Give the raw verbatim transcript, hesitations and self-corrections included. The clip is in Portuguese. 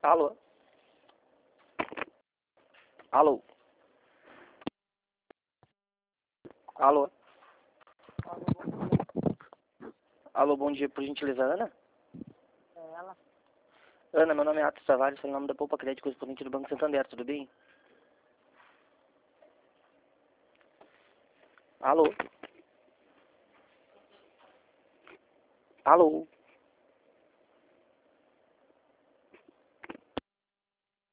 Alô? Alô? Alô? Alô, bom dia, por gentileza, Ana? É ela? Ana, meu nome é Atos Tavares, sou em nome da Poupa Crédito, correspondente do Banco Santander, tudo bem? Alô? Alô?